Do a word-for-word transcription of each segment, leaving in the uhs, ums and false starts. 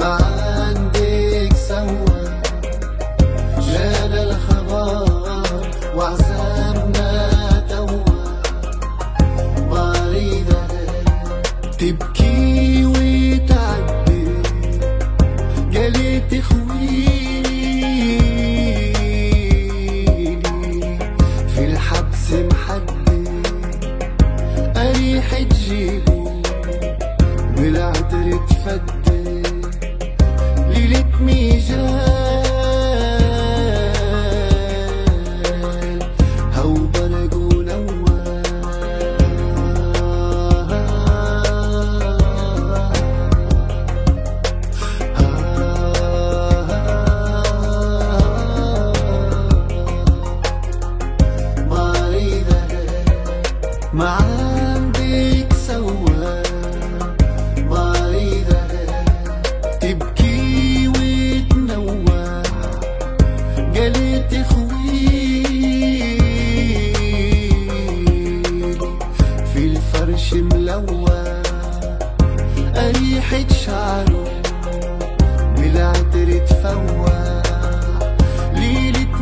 ما عندك سوا جانا الخبر وعزمنا توا، مريضة تبكي وتعبي قالت خويلي في الحبس محدي أريح تجيبي والعطر تفدي ليلة ميجال هو برق ونوال. مريضة ما عندك سوا، مريضة تبكي وتنوع قالت خويلي في الفرش ملوع أريحة شعره بالعطر تفوع ليلة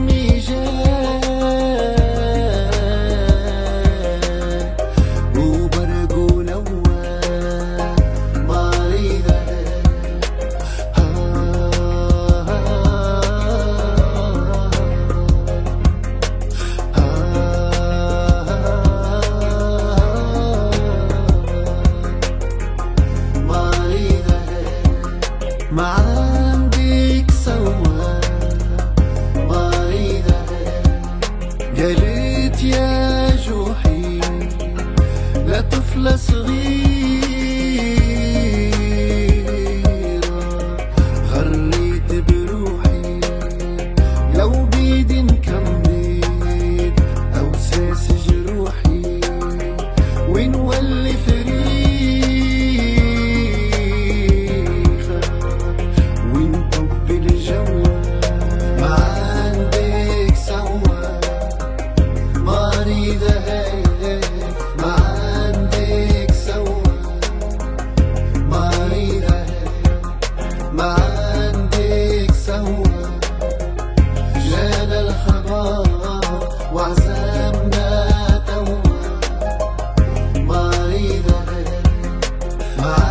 ميجال وبرق ونوع. مريضة ما عندك سوا، مريضة قالت يا جوحي لا طفلة صغيرة غريت بروحي لو بيدي نكمل أو ساس جروحي ونولي فريق ما عندك سوا جانا الخبر وعزمنا توا، مريضة ما